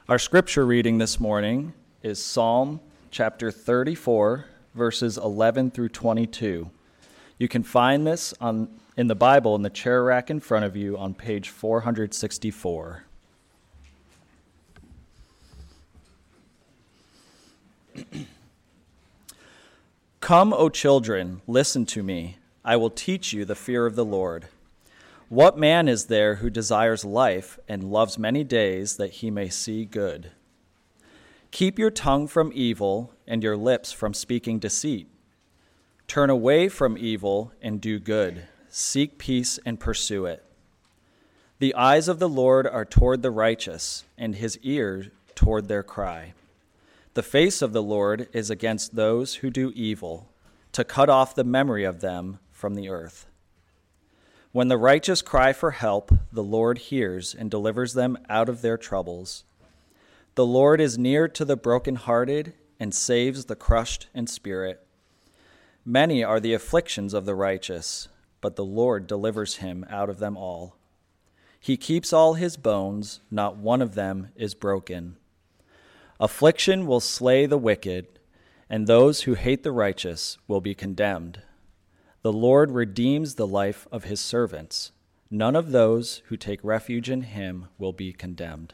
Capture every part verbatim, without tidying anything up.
Our scripture reading this morning is Psalm chapter thirty-four, verses eleven through twenty-two. You can find this on in the Bible in the chair rack in front of you on page four hundred sixty-four. Come, O children, listen to me. I will teach you the fear of the Lord. What man is there who desires life and loves many days that he may see good? Keep your tongue from evil and your lips from speaking deceit. Turn away from evil and do good. Seek peace and pursue it. The eyes of the Lord are toward the righteous, and his ears toward their cry. The face of the Lord is against those who do evil, to cut off the memory of them from the earth. When the righteous cry for help, the Lord hears and delivers them out of their troubles. The Lord is near to the brokenhearted and saves the crushed in spirit. Many are the afflictions of the righteous, but the Lord delivers him out of them all. He keeps all his bones, not one of them is broken. Affliction will slay the wicked, and those who hate the righteous will be condemned. The Lord redeems the life of his servants. None of those who take refuge in him will be condemned.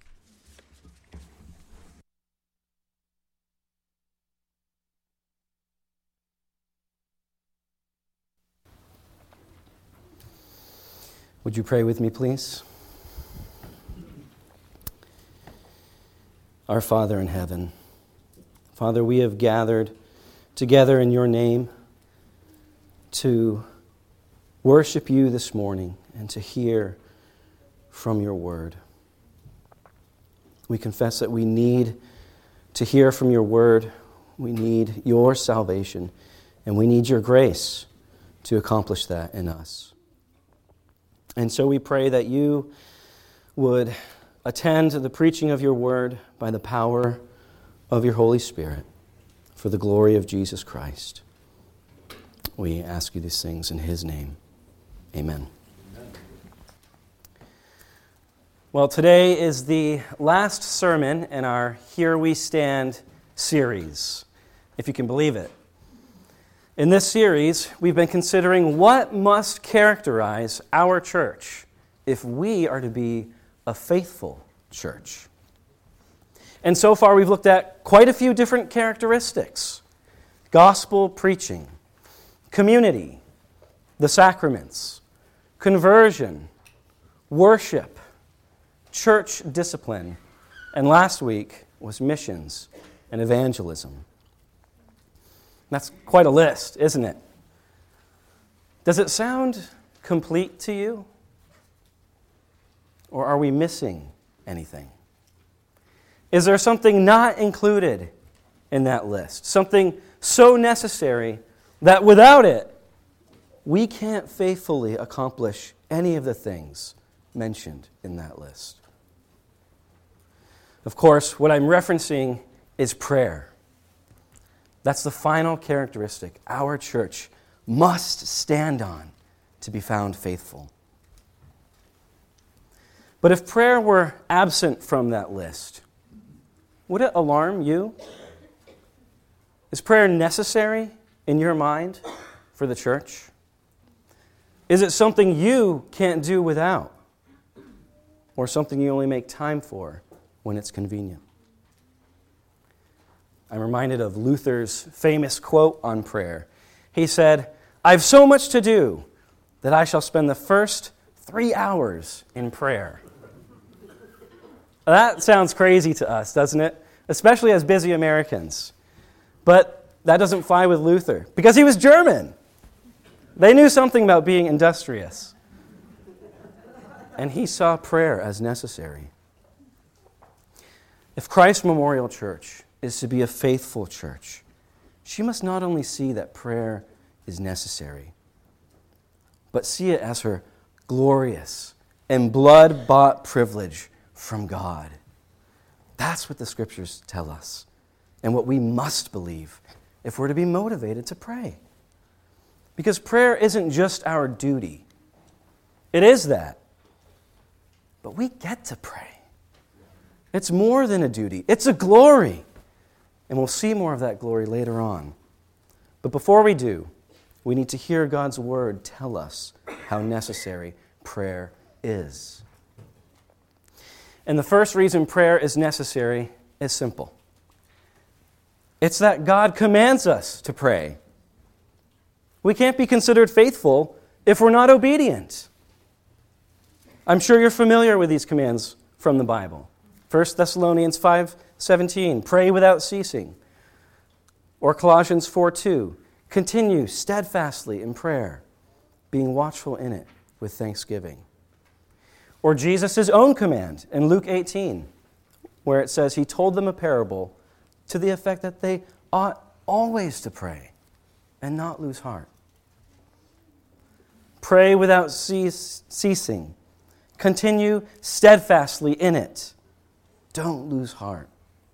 Would you pray with me, please? Our Father in heaven, Father, we have gathered together in your name to worship you this morning and to hear from your word. We confess that we need to hear from your word. We need your salvation, and we need your grace to accomplish that in us. And so we pray that you would attend to the preaching of your word by the power of your Holy Spirit for the glory of Jesus Christ. We ask you these things in his name. Amen. Amen. Well, today is the last sermon in our Here We Stand series, if you can believe it. In this series, we've been considering what must characterize our church if we are to be a faithful church. And so far, we've looked at quite a few different characteristics: gospel preaching, community, the sacraments, conversion, worship, church discipline, and last week was missions and evangelism. That's quite a list, isn't it? Does it sound complete to you? Or are we missing anything? Is there something not included in that list? Something so necessary that without it, we can't faithfully accomplish any of the things mentioned in that list? Of course, what I'm referencing is prayer. That's the final characteristic our church must stand on to be found faithful. But if prayer were absent from that list, would it alarm you? Is prayer necessary in your mind for the church? Is it something you can't do without? Or something you only make time for when it's convenient? I'm reminded of Luther's famous quote on prayer. He said, "I've so much to do that I shall spend the first three hours in prayer." That sounds crazy to us, doesn't it? Especially as busy Americans. But that doesn't fly with Luther, because he was German. They knew something about being industrious. And he saw prayer as necessary. If Christ Memorial Church is to be a faithful church, she must not only see that prayer is necessary, but see it as her glorious and blood-bought privilege from God. That's what the Scriptures tell us, and what we must believe if we're to be motivated to pray. Because prayer isn't just our duty. It is that. But we get to pray. It's more than a duty. It's a glory. And we'll see more of that glory later on. But before we do, we need to hear God's word tell us how necessary prayer is. And the first reason prayer is necessary is simple. It's that God commands us to pray. We can't be considered faithful if we're not obedient. I'm sure you're familiar with these commands from the Bible. First Thessalonians five seventeen, pray without ceasing. Or Colossians four two, continue steadfastly in prayer, being watchful in it with thanksgiving. Or Jesus' own command in Luke eighteen, where it says he told them a parable to the effect that they ought always to pray and not lose heart. Pray without cease, ceasing. Continue steadfastly in it. Don't lose heart.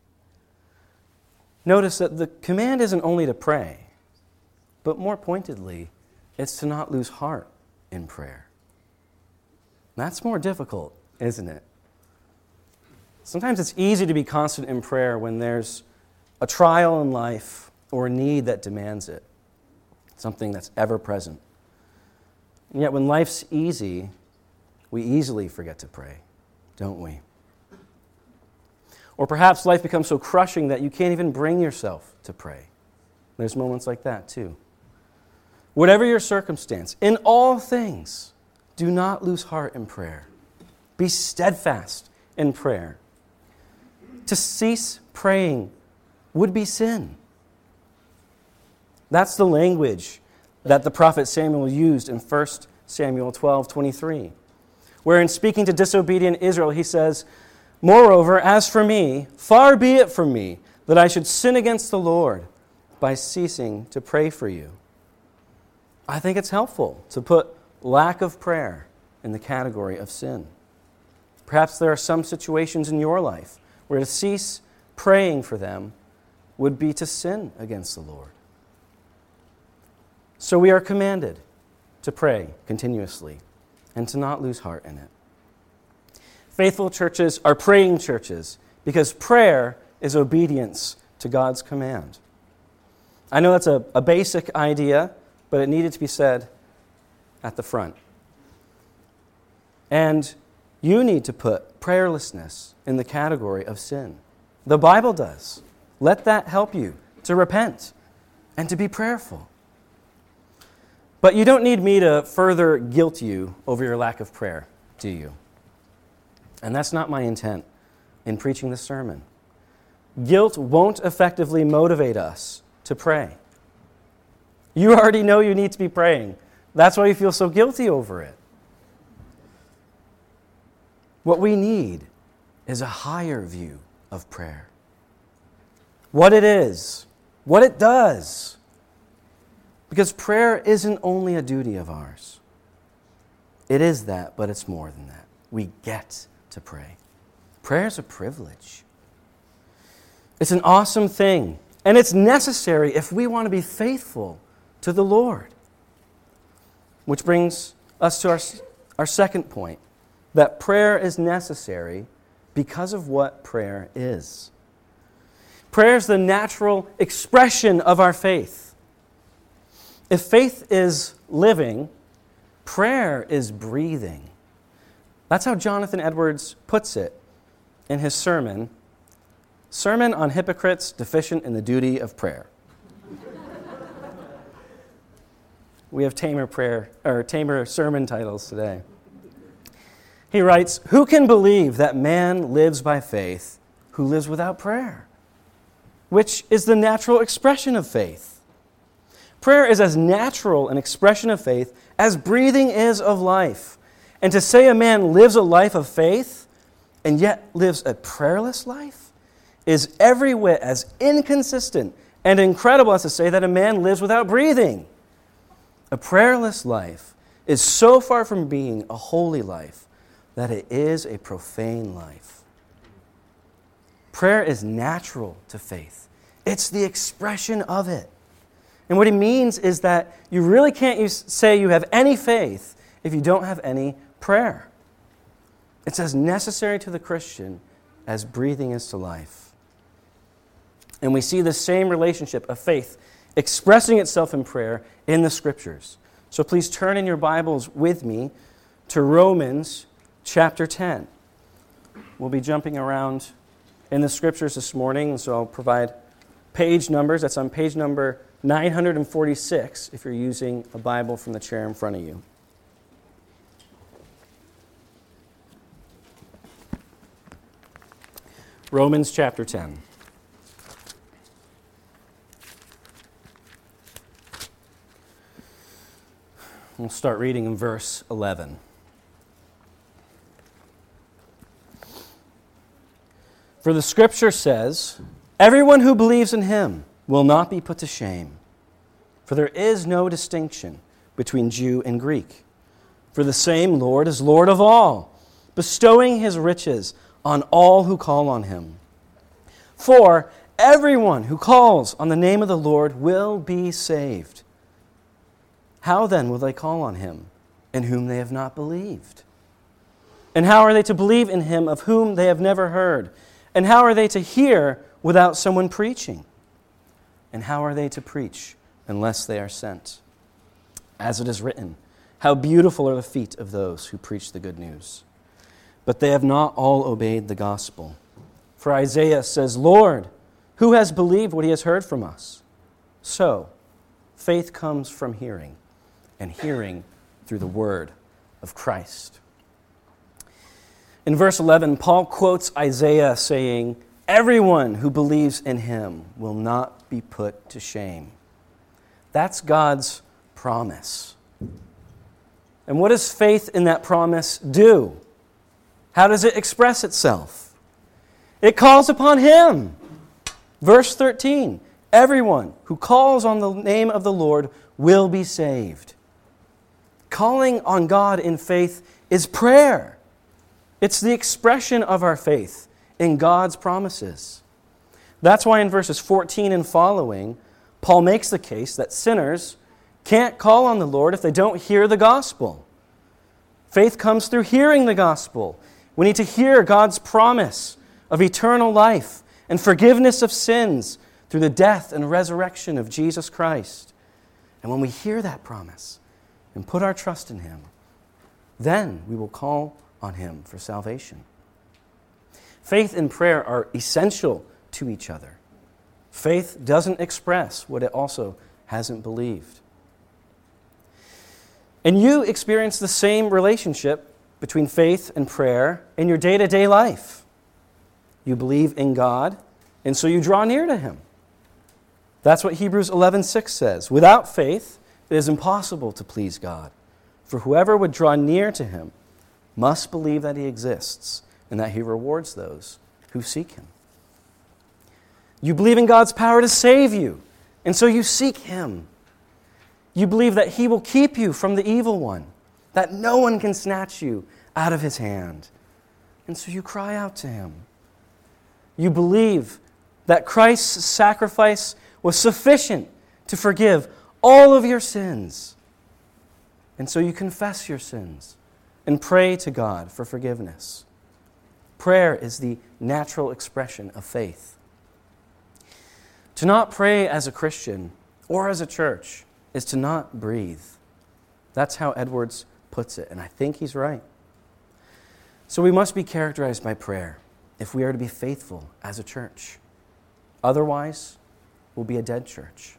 Notice that the command isn't only to pray, but more pointedly, it's to not lose heart in prayer. That's more difficult, isn't it? Sometimes it's easy to be constant in prayer when there's a trial in life or a need that demands it, something that's ever present. And yet when life's easy, we easily forget to pray, don't we? Or perhaps life becomes so crushing that you can't even bring yourself to pray. There's moments like that too. Whatever your circumstance, in all things, do not lose heart in prayer. Be steadfast in prayer. To cease praying would be sin. That's the language that the prophet Samuel used in First Samuel twelve twenty-three, where in speaking to disobedient Israel, he says, moreover, as for me, far be it from me that I should sin against the Lord by ceasing to pray for you. I think it's helpful to put lack of prayer in the category of sin. Perhaps there are some situations in your life where to cease praying for them would be to sin against the Lord. So we are commanded to pray continuously and to not lose heart in it. Faithful churches are praying churches because prayer is obedience to God's command. I know that's a, a basic idea, but it needed to be said at the front. And you need to put prayerlessness in the category of sin. The Bible does. Let that help you to repent and to be prayerful. But you don't need me to further guilt you over your lack of prayer, do you? And that's not my intent in preaching this sermon. Guilt won't effectively motivate us to pray. You already know you need to be praying. That's why you feel so guilty over it. What we need is a higher view of prayer. What it is, what it does. Because prayer isn't only a duty of ours. It is that, but it's more than that. We get to pray. Prayer is a privilege. It's an awesome thing, and it's necessary if we want to be faithful to the Lord. Which brings us to our, our second point, that prayer is necessary because of what prayer is. Prayer is the natural expression of our faith. If faith is living, prayer is breathing. That's how Jonathan Edwards puts it in his sermon, Sermon on Hypocrites Deficient in the Duty of Prayer. We have tamer prayer or tamer sermon titles today. He writes, "Who can believe that man lives by faith who lives without prayer, which is the natural expression of faith? Prayer is as natural an expression of faith as breathing is of life. And to say a man lives a life of faith and yet lives a prayerless life is every whit as inconsistent and incredible as to say that a man lives without breathing. A prayerless life is so far from being a holy life that it is a profane life. Prayer is natural to faith. It's the expression of it. And what he means is that you really can't use, say you have any faith if you don't have any prayer. It's as necessary to the Christian as breathing is to life. And we see the same relationship of faith expressing itself in prayer in the Scriptures. So please turn in your Bibles with me to Romans chapter ten. We'll be jumping around in the Scriptures this morning, so I'll provide page numbers. That's on page number nine forty-six if you're using a Bible from the chair in front of you. Romans chapter ten. We'll start reading in verse eleven. For the Scripture says, "Everyone who believes in him will not be put to shame. For there is no distinction between Jew and Greek. For the same Lord is Lord of all, bestowing his riches on all who call on him. For everyone who calls on the name of the Lord will be saved. How then will they call on him in whom they have not believed? And how are they to believe in him of whom they have never heard? And how are they to hear without someone preaching? And how are they to preach unless they are sent? As it is written, how beautiful are the feet of those who preach the good news. But they have not all obeyed the gospel. For Isaiah says, Lord, who has believed what he has heard from us? So, faith comes from hearing, and hearing through the word of Christ." In verse eleven, Paul quotes Isaiah saying, "Everyone who believes in him will not be put to shame." That's God's promise. And what does faith in that promise do? How does it express itself? It calls upon him. Verse thirteen, everyone who calls on the name of the Lord will be saved. Calling on God in faith is prayer. It's the expression of our faith in God's promises. That's why in verses fourteen and following, Paul makes the case that sinners can't call on the Lord if they don't hear the gospel. Faith comes through hearing the gospel. We need to hear God's promise of eternal life and forgiveness of sins through the death and resurrection of Jesus Christ. And when we hear that promise and put our trust in him, then we will call on him for salvation. Faith and prayer are essential to each other. Faith doesn't express what it also hasn't believed. And you experience the same relationship between faith and prayer in your day-to-day life. You believe in God, and so you draw near to him. That's what Hebrews eleven six says. Without faith, it is impossible to please God. For whoever would draw near to him must believe that he exists and that he rewards those who seek him. You believe in God's power to save you, and so you seek him. You believe that he will keep you from the evil one, that no one can snatch you out of his hand. And so you cry out to him. You believe that Christ's sacrifice was sufficient to forgive all of your sins. And so you confess your sins and pray to God for forgiveness. Prayer is the natural expression of faith. To not pray as a Christian or as a church is to not breathe. That's how Edwards puts it, and I think he's right. So we must be characterized by prayer if we are to be faithful as a church. Otherwise, we'll be a dead church.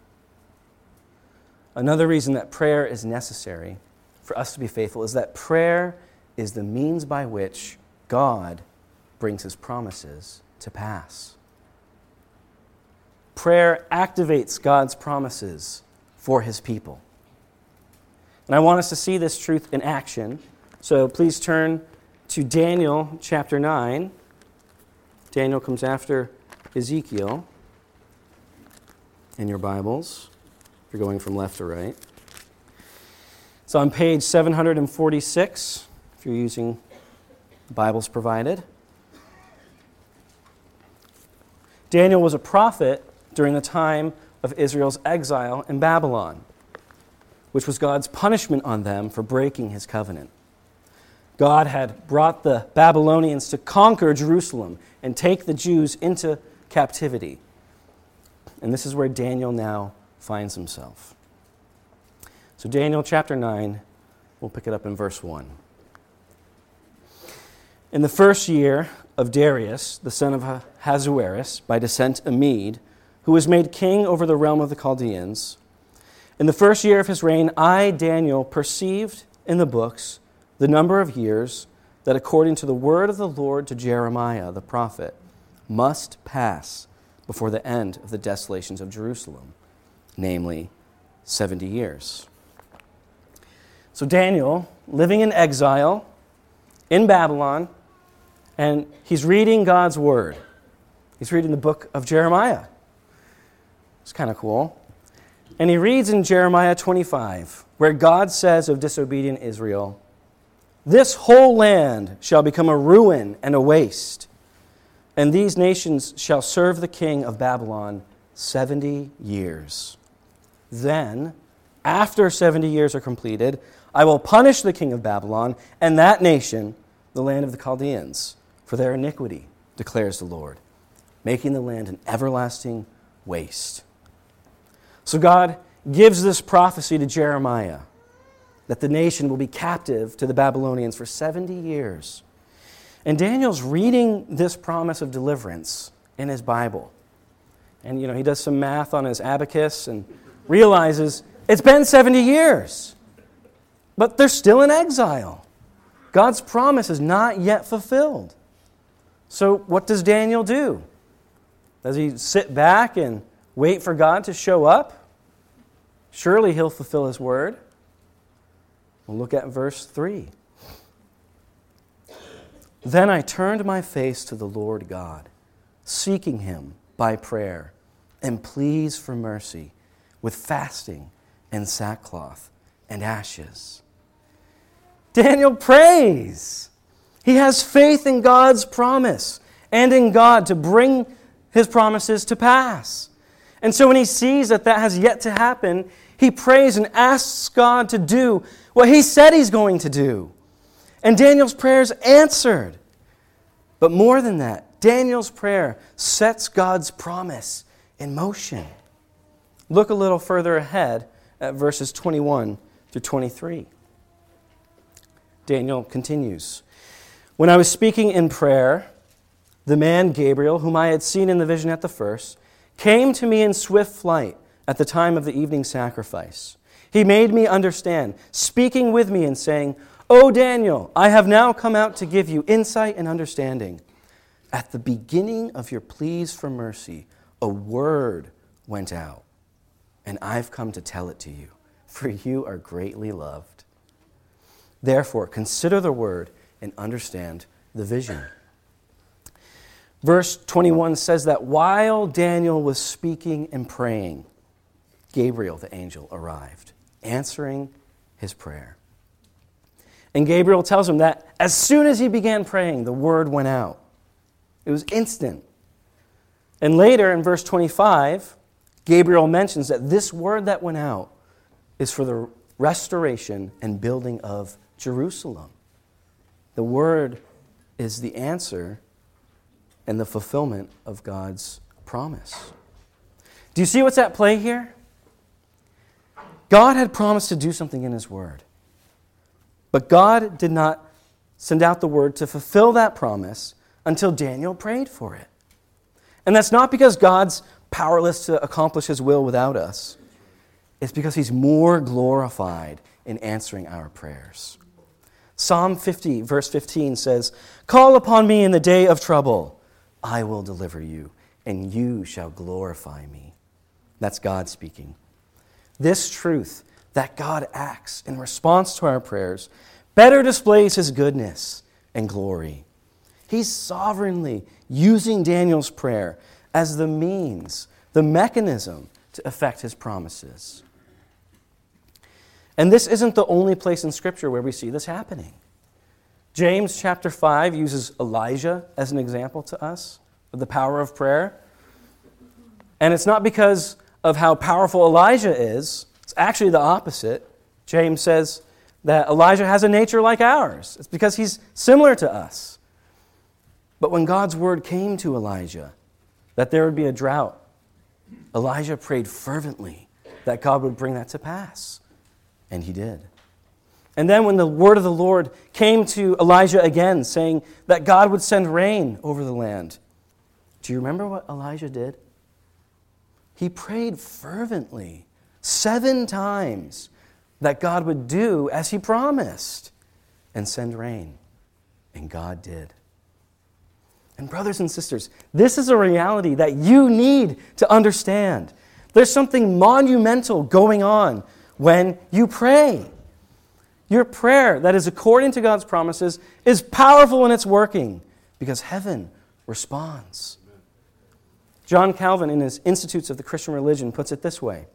Another reason that prayer is necessary for us to be faithful is that prayer is the means by which God brings his promises to pass. Prayer activates God's promises for his people. And I want us to see this truth in action. So please turn to Daniel chapter nine. Daniel comes after Ezekiel in your Bibles, if you're going from left to right. It's on page seven forty-six, if you're using Bibles provided. Daniel was a prophet during the time of Israel's exile in Babylon, which was God's punishment on them for breaking his covenant. God had brought the Babylonians to conquer Jerusalem and take the Jews into captivity. And this is where Daniel now finds himself. So Daniel chapter nine, we'll pick it up in verse one. In the first year of Darius, the son of Ahasuerus, by descent a Mede, who was made king over the realm of the Chaldeans, in the first year of his reign, I, Daniel, perceived in the books the number of years that according to the word of the Lord to Jeremiah the prophet must pass before the end of the desolations of Jerusalem, namely seventy years. So Daniel, living in exile in Babylon, and he's reading God's word. He's reading the book of Jeremiah. It's kind of cool. And he reads in Jeremiah twenty-five, where God says of disobedient Israel, "This whole land shall become a ruin and a waste, and these nations shall serve the king of Babylon seventy years. Then, after seventy years are completed, I will punish the king of Babylon and that nation, the land of the Chaldeans, for their iniquity, declares the Lord, making the land an everlasting waste." So God gives this prophecy to Jeremiah that the nation will be captive to the Babylonians for seventy years. And Daniel's reading this promise of deliverance in his Bible. And, you know, he does some math on his abacus and realizes it's been seventy years, but they're still in exile. God's promise is not yet fulfilled. So what does Daniel do? Does he sit back and wait for God to show up? Surely he'll fulfill his word. We'll look at verse three. Then I turned my face to the Lord God, seeking him by prayer and pleas for mercy with fasting and sackcloth and ashes. Daniel prays. He has faith in God's promise and in God to bring his promises to pass. And so when he sees that that has yet to happen, he prays and asks God to do what he said he's going to do. And Daniel's prayer is answered. But more than that, Daniel's prayer sets God's promise in motion. Look a little further ahead at verses twenty-one through twenty-three. Daniel continues, "When I was speaking in prayer, the man Gabriel, whom I had seen in the vision at the first, came to me in swift flight at the time of the evening sacrifice. He made me understand, speaking with me and saying, 'O Daniel, I have now come out to give you insight and understanding. At the beginning of your pleas for mercy, a word went out, and I've come to tell it to you, for you are greatly loved. Therefore, consider the word and understand the vision.'" Verse twenty-one says that while Daniel was speaking and praying, Gabriel, the angel, arrived, answering his prayer. And Gabriel tells him that as soon as he began praying, the word went out. It was instant. And later in verse twenty-five, Gabriel mentions that this word that went out is for the restoration and building of Jerusalem. The word is the answer and the fulfillment of God's promise. Do you see what's at play here? God had promised to do something in his word. But God did not send out the word to fulfill that promise until Daniel prayed for it. And that's not because God's powerless to accomplish his will without us. It's because he's more glorified in answering our prayers. Psalm fifty, verse fifteen says, "Call upon me in the day of trouble. I will deliver you, and you shall glorify me." That's God speaking. This truth, that God acts in response to our prayers, better displays his goodness and glory. He's sovereignly using Daniel's prayer as the means, the mechanism to effect his promises. And this isn't the only place in Scripture where we see this happening. James chapter five uses Elijah as an example to us of the power of prayer. And it's not because of how powerful Elijah is. It's actually the opposite. James says that Elijah has a nature like ours. It's because he's similar to us. But when God's word came to Elijah that there would be a drought, Elijah prayed fervently that God would bring that to pass. And he did. And then when the word of the Lord came to Elijah again, saying that God would send rain over the land, do you remember what Elijah did? He prayed fervently seven times that God would do as he promised and send rain. And God did. And brothers and sisters, this is a reality that you need to understand. There's something monumental going on when you pray. Your prayer that is according to God's promises is powerful in its working because heaven responds. John Calvin, in his Institutes of the Christian Religion, puts it this way.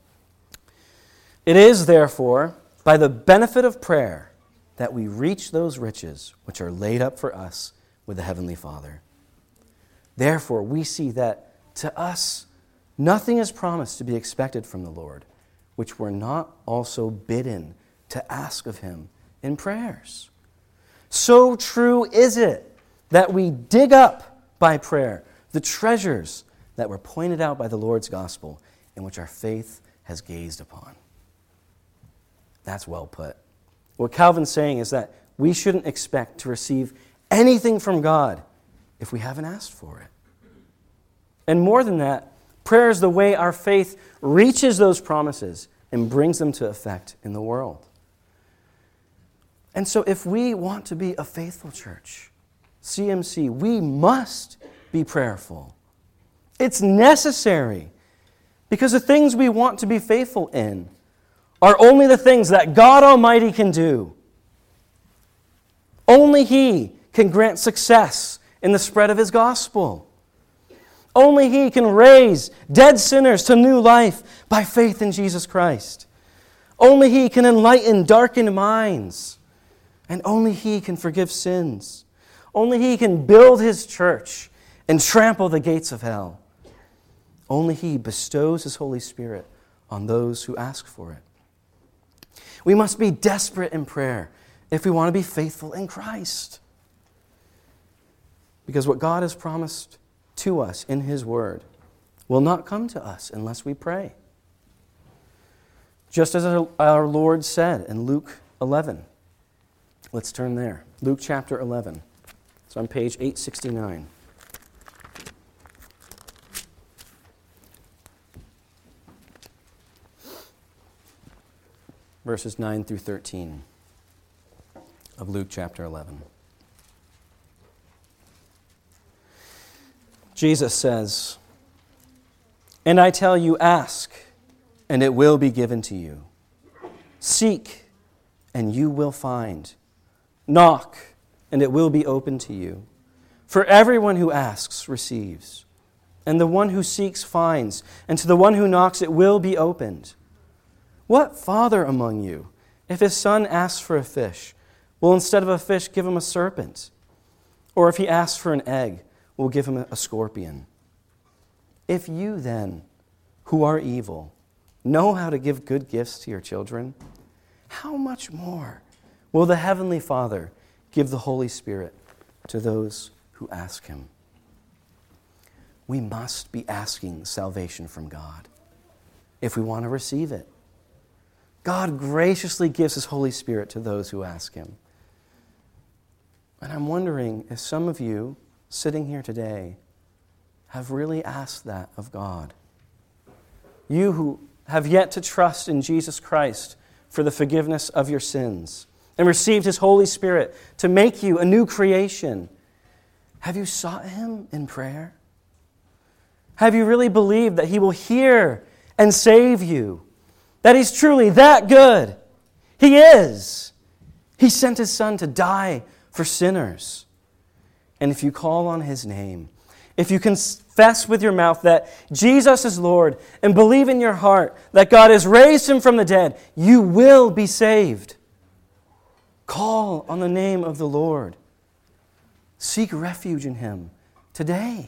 It is, therefore, by the benefit of prayer that we reach those riches which are laid up for us with the Heavenly Father. Therefore, we see that to us nothing is promised to be expected from the Lord, which we're not also bidden to ask of Him in prayers. So true is it that we dig up by prayer the treasures that were pointed out by the Lord's gospel in which our faith has gazed upon. That's well put. What Calvin's saying is that we shouldn't expect to receive anything from God if we haven't asked for it. And more than that, prayer is the way our faith reaches those promises and brings them to effect in the world. And so if we want to be a faithful church, C M C, we must be prayerful. It's necessary because the things we want to be faithful in are only the things that God Almighty can do. Only He can grant success in the spread of His gospel. Only He can raise dead sinners to new life by faith in Jesus Christ. Only He can enlighten darkened minds. And only He can forgive sins. Only He can build His church and trample the gates of hell. Only He bestows His Holy Spirit on those who ask for it. We must be desperate in prayer if we want to be faithful in Christ. Because what God has promised to us in His Word will not come to us unless we pray. Just as our Lord said in Luke eleven. Let's turn there. Luke chapter eleven. It's on page eight sixty-nine. Verses nine through thirteen of Luke chapter eleven. Jesus says, "And I tell you, ask, and it will be given to you. Seek, and you will find. Knock, and it will be opened to you. For everyone who asks receives, and the one who seeks finds, and to the one who knocks it will be opened. What father among you, if his son asks for a fish, will instead of a fish give him a serpent? Or if he asks for an egg, will give him a scorpion? If you then, who are evil, know how to give good gifts to your children, how much more will the Heavenly Father give the Holy Spirit to those who ask Him?" We must be asking salvation from God if we want to receive it. God graciously gives His Holy Spirit to those who ask Him. And I'm wondering if some of you sitting here today have really asked that of God. You who have yet to trust in Jesus Christ for the forgiveness of your sins and received His Holy Spirit to make you a new creation, have you sought Him in prayer? Have you really believed that He will hear and save you? That He's truly that good? He is. He sent His Son to die for sinners. And if you call on His name, if you confess with your mouth that Jesus is Lord and believe in your heart that God has raised Him from the dead, you will be saved. Call on the name of the Lord. Seek refuge in Him today.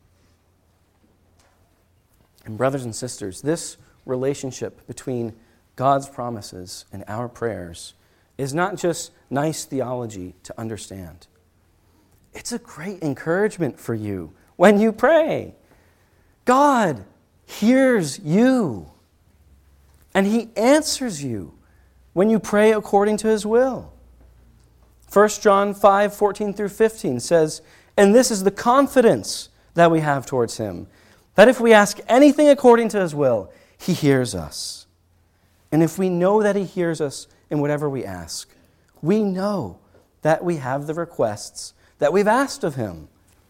And brothers and sisters, this relationship between God's promises and our prayers is not just nice theology to understand. It's a great encouragement for you when you pray. God hears you, and He answers you when you pray according to His will. First John five, fourteen through fifteen says, "And this is the confidence that we have towards Him, that if we ask anything according to His will, He hears us. And if we know that He hears us in whatever we ask, we know that we have the requests that we've asked of Him."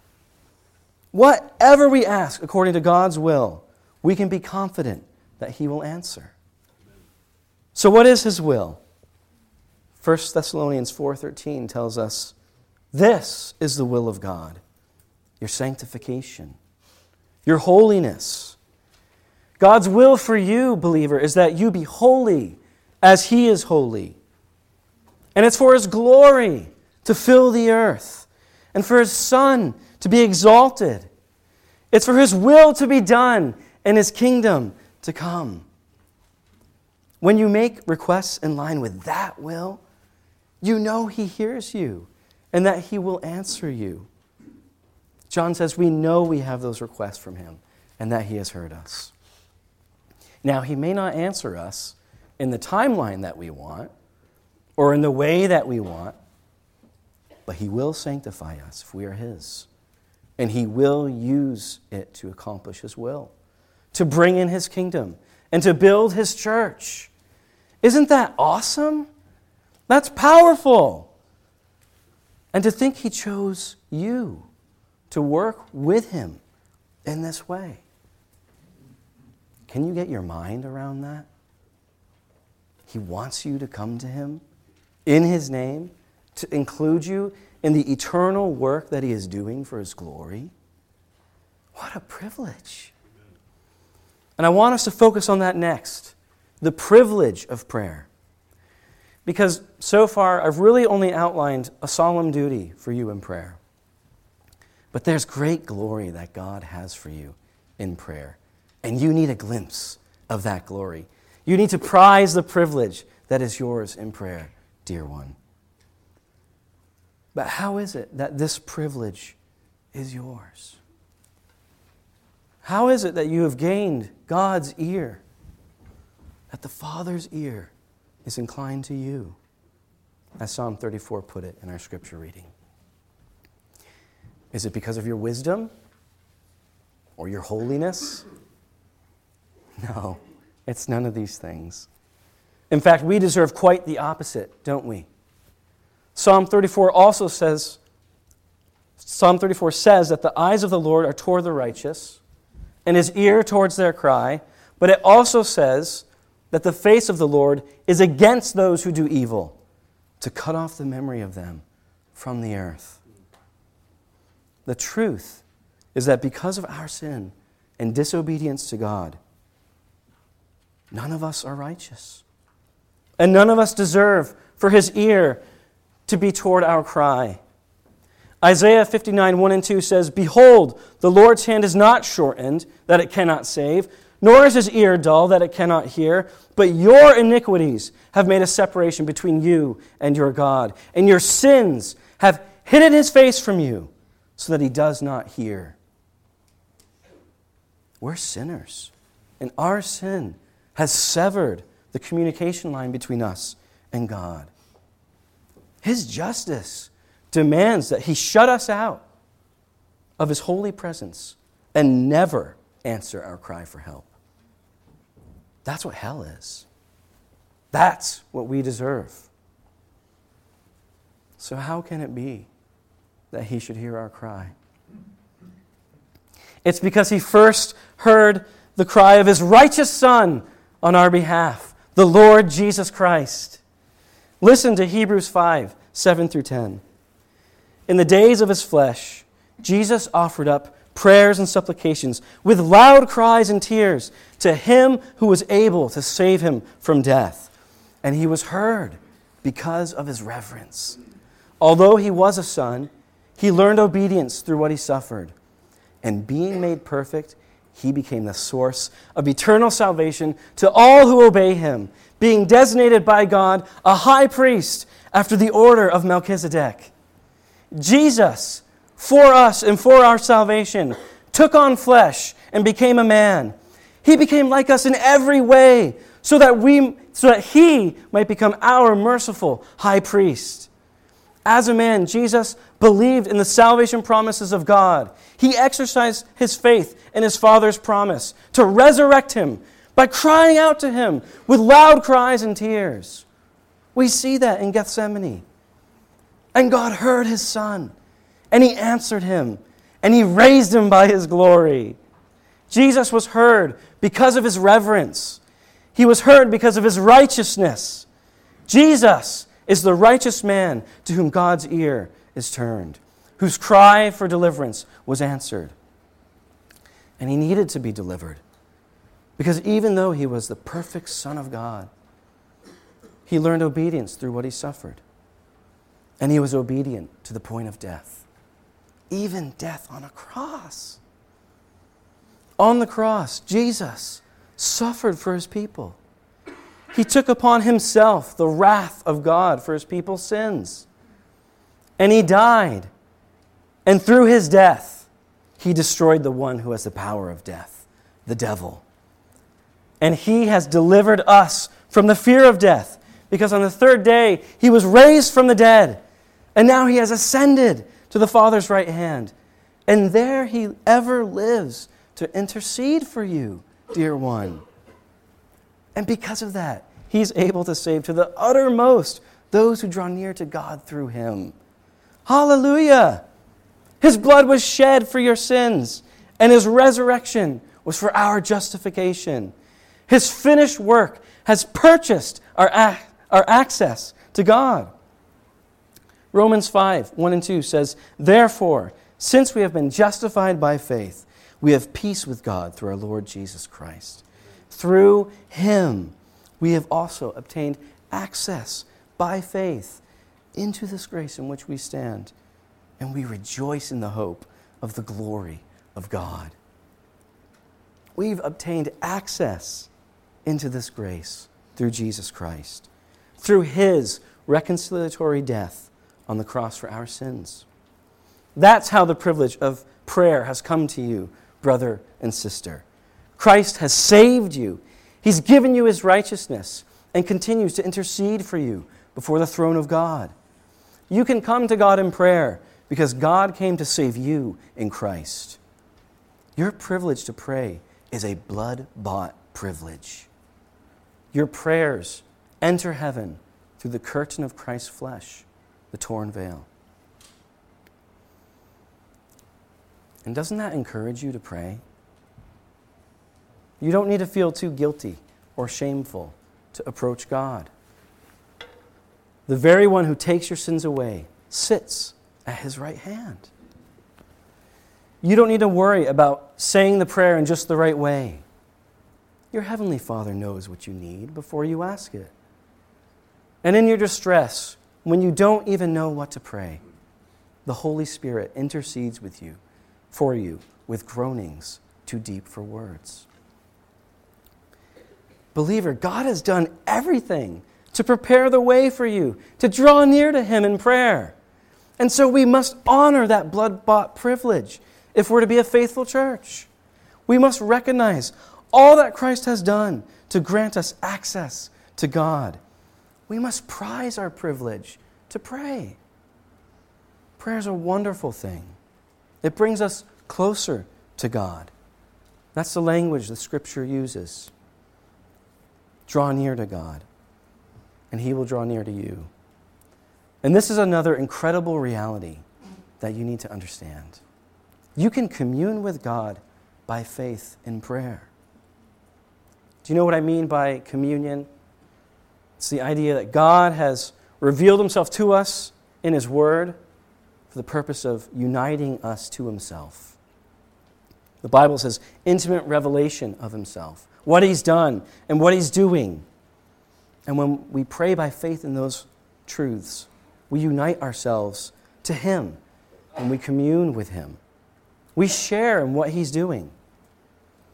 Whatever we ask according to God's will, we can be confident that He will answer. So what is His will? First Thessalonians four thirteen tells us, this is the will of God, your sanctification, your holiness. God's will for you, believer, is that you be holy as He is holy. And it's for His glory to fill the earth, and for His Son to be exalted. It's for His will to be done and His kingdom to come. When you make requests in line with that will, you know He hears you and that He will answer you. John says we know we have those requests from Him and that He has heard us. Now, He may not answer us in the timeline that we want or in the way that we want, but He will sanctify us if we are His. And He will use it to accomplish His will, to bring in His kingdom, and to build His church. Isn't that awesome? That's powerful. And to think He chose you to work with Him in this way. Can you get your mind around that? He wants you to come to Him in His name, to include you in the eternal work that He is doing for His glory. What a privilege. And I want us to focus on that next, the privilege of prayer. Because so far, I've really only outlined a solemn duty for you in prayer. But there's great glory that God has for you in prayer. And you need a glimpse of that glory. You need to prize the privilege that is yours in prayer, dear one. But how is it that this privilege is yours? How is it that you have gained God's ear? That the Father's ear is inclined to you, as Psalm thirty-four put it in our scripture reading. Is it because of your wisdom or your holiness? No, it's none of these things. In fact, we deserve quite the opposite, don't we? Psalm thirty-four also says, Psalm thirty-four says that the eyes of the Lord are toward the righteous, and His ear towards their cry, but it also says that the face of the Lord is against those who do evil, to cut off the memory of them from the earth. The truth is that because of our sin and disobedience to God, none of us are righteous. And none of us deserve for His ear to be toward our cry. Isaiah fifty-nine, one and two says, "Behold, the Lord's hand is not shortened, that it cannot save, nor is His ear dull, that it cannot hear. But your iniquities have made a separation between you and your God, and your sins have hidden His face from you, so that He does not hear." We're sinners, and our sin has severed the communication line between us and God. His justice demands that He shut us out of His holy presence and never answer our cry for help. That's what hell is. That's what we deserve. So how can it be that He should hear our cry? It's because He first heard the cry of His righteous Son on our behalf, the Lord Jesus Christ. Listen to Hebrews five, seven through ten. In the days of His flesh, Jesus offered up prayers and supplications with loud cries and tears to Him who was able to save Him from death. And He was heard because of His reverence. Although He was a Son, He learned obedience through what He suffered. And being made perfect, he became the source of eternal salvation to all who obey him, being designated by God a high priest after the order of Melchizedek. Jesus, for us and for our salvation, took on flesh and became a man. He became like us in every way so that we, so that he might become our merciful high priest. As a man, Jesus believed in the salvation promises of God. He exercised his faith in his Father's promise to resurrect him by crying out to him with loud cries and tears. We see that in Gethsemane. And God heard his Son, and he answered him, and he raised him by his glory. Jesus was heard because of his reverence. He was heard because of his righteousness. Jesus is the righteous man to whom God's ear is turned, whose cry for deliverance was answered. And he needed to be delivered, because even though he was the perfect Son of God, he learned obedience through what he suffered. And he was obedient to the point of death, even death on a cross. On the cross, Jesus suffered for his people. He took upon himself the wrath of God for his people's sins. And he died. And through his death, he destroyed the one who has the power of death, the devil. And he has delivered us from the fear of death, because on the third day, he was raised from the dead. And now he has ascended to the Father's right hand. And there he ever lives to intercede for you, dear one. And because of that, he's able to save to the uttermost those who draw near to God through him. Hallelujah! His blood was shed for your sins, and his resurrection was for our justification. His finished work has purchased our, ac- our access to God. Romans five, one and two says, "Therefore, since we have been justified by faith, we have peace with God through our Lord Jesus Christ. Through him, we have also obtained access by faith into this grace in which we stand, and we rejoice in the hope of the glory of God." We've obtained access into this grace through Jesus Christ, through his reconciliatory death on the cross for our sins. That's how the privilege of prayer has come to you, brother and sister. Christ has saved you. He's given you his righteousness and continues to intercede for you before the throne of God. You can come to God in prayer because God came to save you in Christ. Your privilege to pray is a blood-bought privilege. Your prayers enter heaven through the curtain of Christ's flesh, the torn veil. And doesn't that encourage you to pray? You don't need to feel too guilty or shameful to approach God. The very one who takes your sins away sits at his right hand. You don't need to worry about saying the prayer in just the right way. Your heavenly Father knows what you need before you ask it. And in your distress, when you don't even know what to pray, the Holy Spirit intercedes with you, for you, with groanings too deep for words. Believer, God has done everything to prepare the way for you, to draw near to him in prayer. And so we must honor that blood-bought privilege if we're to be a faithful church. We must recognize all that Christ has done to grant us access to God. We must prize our privilege to pray. Prayer is a wonderful thing. It brings us closer to God. That's the language the Scripture uses. Draw near to God, and he will draw near to you. And this is another incredible reality that you need to understand. You can commune with God by faith in prayer. Do you know what I mean by communion? It's the idea that God has revealed himself to us in his word for the purpose of uniting us to himself. The Bible says intimate revelation of himself, what he's done and what he's doing. And when we pray by faith in those truths, we unite ourselves to him and we commune with him. We share in what he's doing.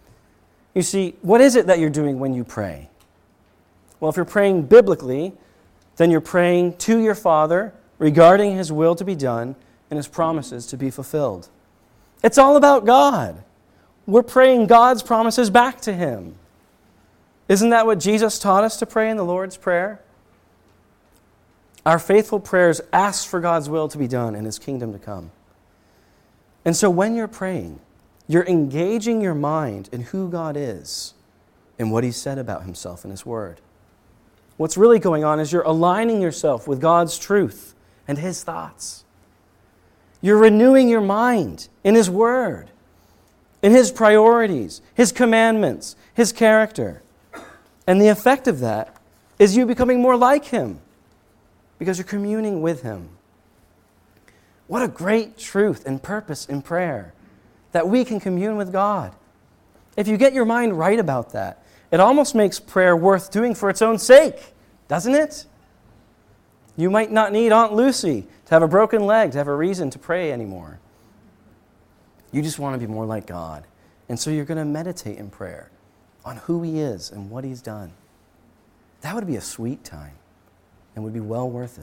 You see, what is it that you're doing when you pray? Well, if you're praying biblically, then you're praying to your Father regarding His will to be done and His promises to be fulfilled. It's all about God. We're praying God's promises back to Him. Isn't that what Jesus taught us to pray in the Lord's Prayer? Our faithful prayers ask for God's will to be done and His kingdom to come. And so when you're praying, you're engaging your mind in who God is and what He said about Himself in His Word. What's really going on is you're aligning yourself with God's truth and His thoughts. You're renewing your mind in His Word, in His priorities, His commandments, His character. And the effect of that is you becoming more like Him because you're communing with Him. What a great truth and purpose in prayer, that we can commune with God. If you get your mind right about that, it almost makes prayer worth doing for its own sake, doesn't it? You might not need Aunt Lucy to have a broken leg to have a reason to pray anymore. You just want to be more like God. And so you're going to meditate in prayer on who He is and what He's done. That would be a sweet time and would be well worth it.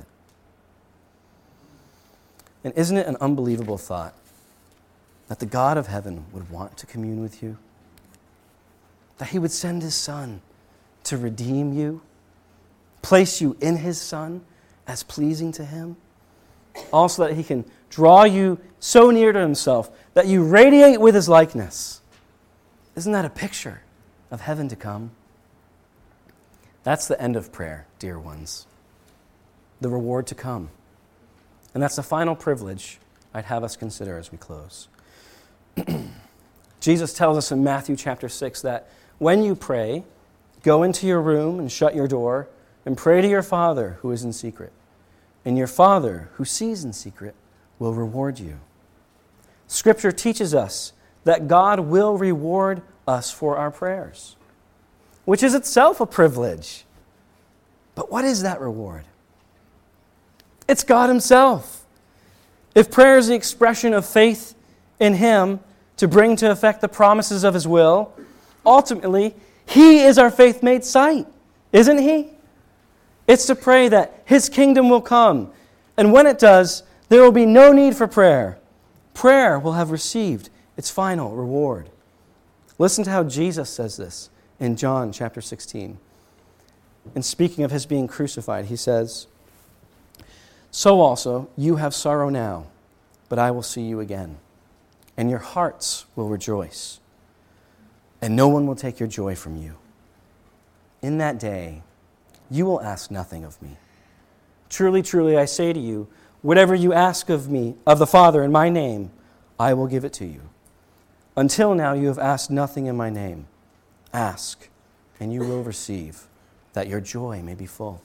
And isn't it an unbelievable thought that the God of heaven would want to commune with you? That He would send His Son to redeem you, place you in His Son as pleasing to Him. Also that He can draw you so near to Himself that you radiate with His likeness. Isn't that a picture of heaven to come? That's the end of prayer, dear ones. The reward to come. And that's the final privilege I'd have us consider as we close. Jesus tells us in Matthew chapter six that when you pray, go into your room and shut your door and pray to your Father who is in secret. And your Father who sees in secret will reward you. Scripture teaches us that God will reward us for our prayers, which is itself a privilege. But what is that reward? It's God Himself. If prayer is the expression of faith in Him to bring to effect the promises of His will, ultimately, He is our faith made sight, isn't He? It's to pray that His kingdom will come, and when it does, there will be no need for prayer. Prayer will have received its final reward. Listen to how Jesus says this in John chapter sixteen. And speaking of His being crucified, He says, "So also you have sorrow now, but I will see you again, and your hearts will rejoice, and no one will take your joy from you. In that day you will ask nothing of me. Truly, truly, I say to you, whatever you ask of me, of the Father in my name, I will give it to you. Until now you have asked nothing in my name. Ask, and you will receive, that your joy may be full."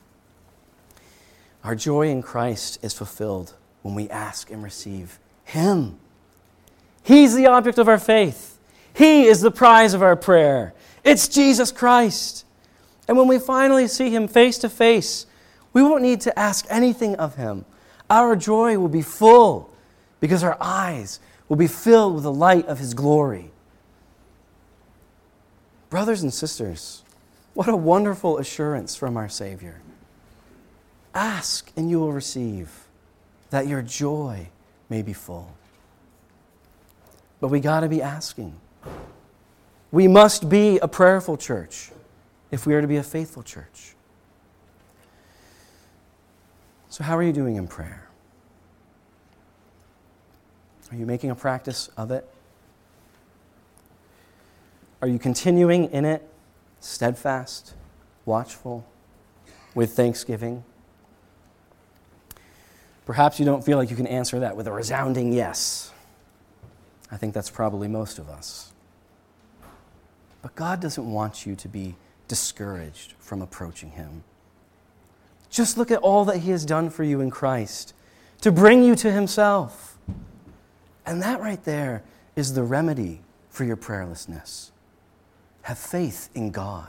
Our joy in Christ is fulfilled when we ask and receive Him. He's the object of our faith. He is the prize of our prayer. It's Jesus Christ. And when we finally see Him face to face, we won't need to ask anything of Him. Our joy will be full because our eyes will be filled with the light of His glory. Brothers and sisters, what a wonderful assurance from our Savior. Ask and you will receive, that your joy may be full. But we got to be asking. We must be a prayerful church if we are to be a faithful church. So how are you doing in prayer? Are you making a practice of it? Are you continuing in it, steadfast, watchful, with thanksgiving? Perhaps you don't feel like you can answer that with a resounding yes. I think that's probably most of us. But God doesn't want you to be discouraged from approaching Him. Just look at all that He has done for you in Christ to bring you to Himself. And that right there is the remedy for your prayerlessness. Have faith in God.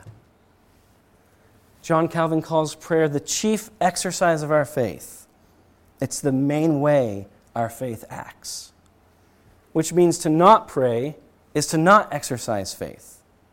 John Calvin calls prayer the chief exercise of our faith. It's the main way our faith acts. Which means to not pray is to not exercise faith.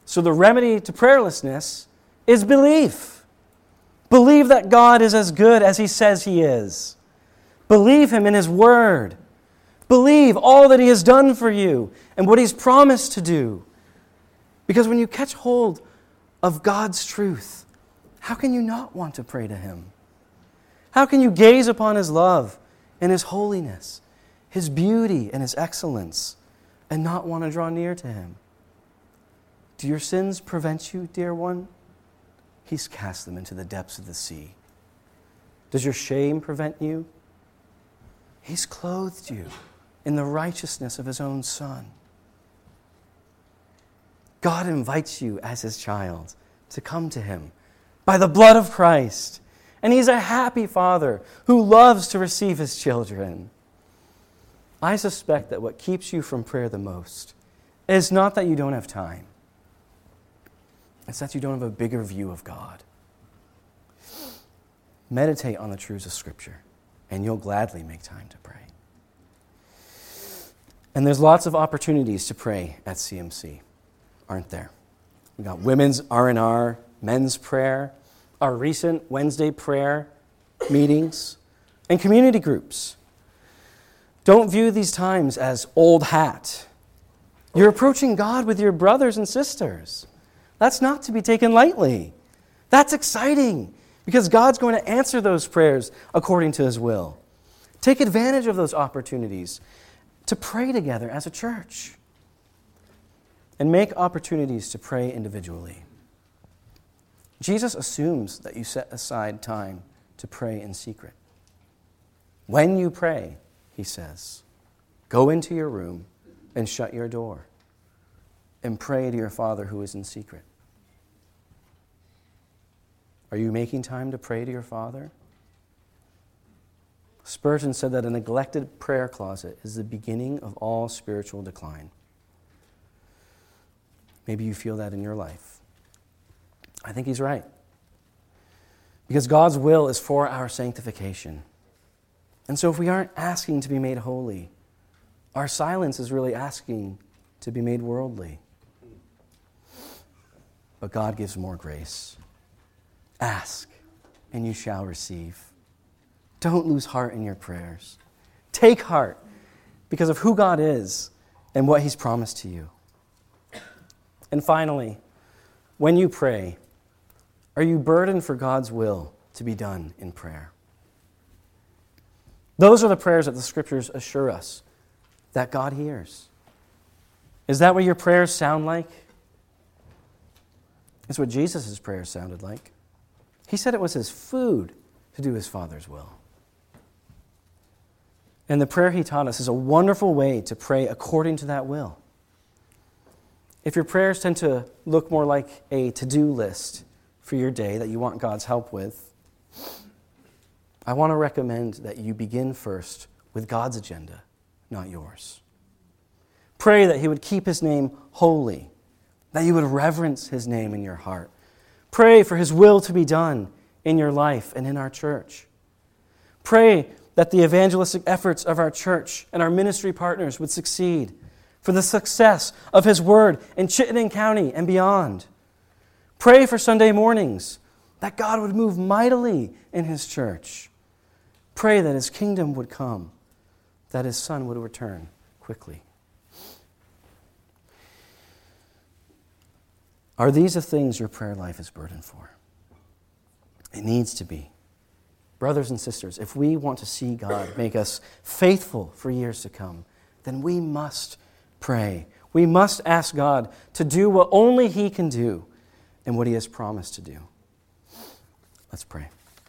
So the remedy to prayerlessness is belief. Believe that God is as good as He says He is. Believe Him in His Word. Believe all that He has done for you and what He's promised to do. Because when you catch hold of God's truth, how can you not want to pray to Him? How can you gaze upon His love and His holiness, His beauty and His excellence, and not want to draw near to Him? Do your sins prevent you, dear one? He's cast them into the depths of the sea. Does your shame prevent you? He's clothed you in the righteousness of His own Son. God invites you as His child to come to Him by the blood of Christ. And He's a happy Father who loves to receive His children. I suspect that what keeps you from prayer the most is not that you don't have time. It's that you don't have a bigger view of God. Meditate on the truths of Scripture, and you'll gladly make time to pray. And there's lots of opportunities to pray at C M C, aren't there? We've got women's R and R, men's prayer, our recent Wednesday prayer meetings, and community groups. Don't view these times as old hat. You're approaching God with your brothers and sisters. That's not to be taken lightly. That's exciting because God's going to answer those prayers according to His will. Take advantage of those opportunities to pray together as a church. And make opportunities to pray individually. Jesus assumes that you set aside time to pray in secret. When you pray, He says, go into your room and shut your door and pray to your Father who is in secret. Are you making time to pray to your Father? Spurgeon said that a neglected prayer closet is the beginning of all spiritual decline. Maybe you feel that in your life. I think he's right. Because God's will is for our sanctification. And so if we aren't asking to be made holy, our silence is really asking to be made worldly. But God gives more grace. Ask, and you shall receive. Don't lose heart in your prayers. Take heart because of who God is and what He's promised to you. And finally, when you pray, are you burdened for God's will to be done in prayer? Those are the prayers that the Scriptures assure us that God hears. Is that what your prayers sound like? It's what Jesus' prayers sounded like. He said it was His food to do His Father's will. And the prayer He taught us is a wonderful way to pray according to that will. If your prayers tend to look more like a to-do list for your day that you want God's help with, I want to recommend that you begin first with God's agenda, not yours. Pray that He would keep His name holy, that you would reverence His name in your heart. Pray for His will to be done in your life and in our church. Pray that the evangelistic efforts of our church and our ministry partners would succeed, for the success of His Word in Chittenden County and beyond. Pray for Sunday mornings, that God would move mightily in His church. Pray that His kingdom would come, that His Son would return quickly. Are these the things your prayer life is burdened for? It needs to be. Brothers and sisters, if we want to see God make us faithful for years to come, then we must pray. We must ask God to do what only He can do and what He has promised to do. Let's pray.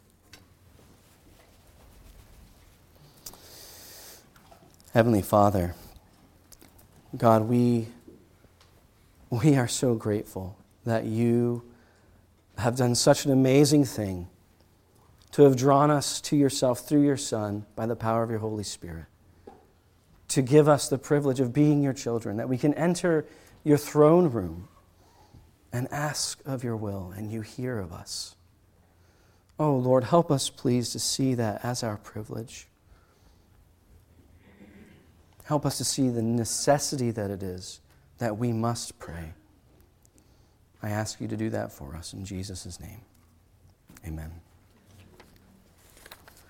Heavenly Father, God, we, we are so grateful that You have done such an amazing thing to have drawn us to Yourself through Your Son by the power of Your Holy Spirit, to give us the privilege of being Your children, that we can enter Your throne room and ask of Your will, and You hear of us. Oh, Lord, help us, please, to see that as our privilege. Help us to see the necessity that it is that we must pray. I ask you to do that for us in Jesus' name. Amen.